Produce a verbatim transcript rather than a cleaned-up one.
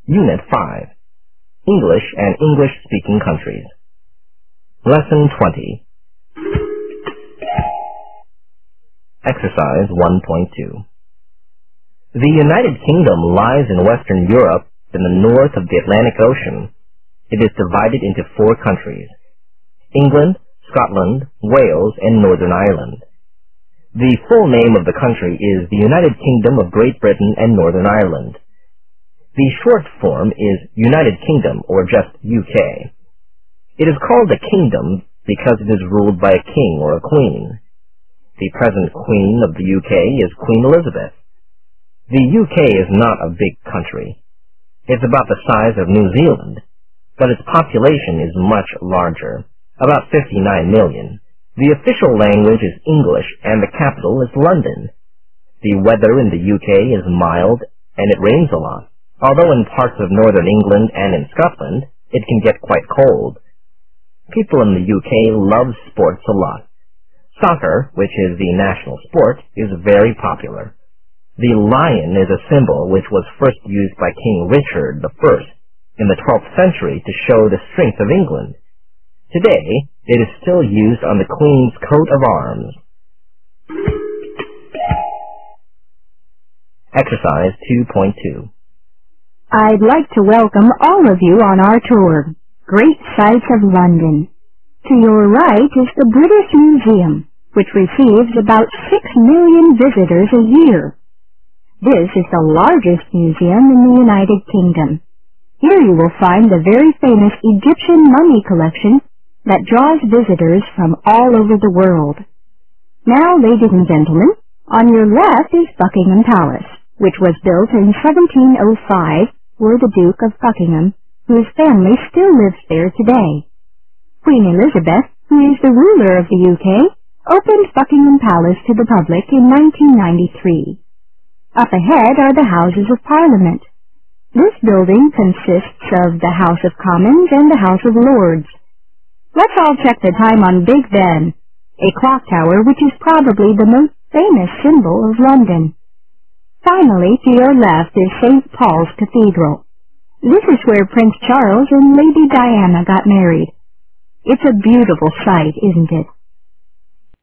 Unit five, English and English-speaking countries. Lesson twenty. Exercise one point two. The United Kingdom lies in Western Europe in the north of the Atlantic Ocean. It is divided into four countries: England, Scotland, Wales, and Northern Ireland. The full name of the country is the United Kingdom of Great Britain and Northern Ireland. The short form is United Kingdom, or just U K. It is called a kingdom because it is ruled by a king or a queen. The present queen of the U K is Queen Elizabeth. The U K is not a big country. It's about the size of New Zealand, but its population is much larger, about fifty-nine million. The official language is English, and the capital is London. The weather in the U K is mild, and it rains a lot, although in parts of northern England and in Scotland, it can get quite cold. People in the U K love sports a lot. Soccer, which is the national sport, is very popular. The lion is a symbol which was first used by King Richard the First in the twelfth century to show the strength of England. Today, it is still used on the Queen's coat of arms. Exercise two point two. I'd like to welcome all of you on our tour, Great Sights of London. To your right is the British Museum, which receives about six million visitors a year. This is the largest museum in the United Kingdom. Here you will find the very famous Egyptian mummy collection that draws visitors from all over the world. Now, ladies and gentlemen, on your left is Buckingham Palace, which was built in seventeen oh five for the Duke of Buckingham, whose family still lives there today. Queen Elizabeth, who is the ruler of the U K, opened Buckingham Palace to the public in nineteen ninety-three. Up ahead are the Houses of Parliament. This building consists of the House of Commons and the House of Lords. Let's all check the time on Big Ben, a clock tower which is probably the most famous symbol of London. Finally, to your left is Saint Paul's Cathedral. This is where Prince Charles and Lady Diana got married. It's a beautiful sight, isn't it?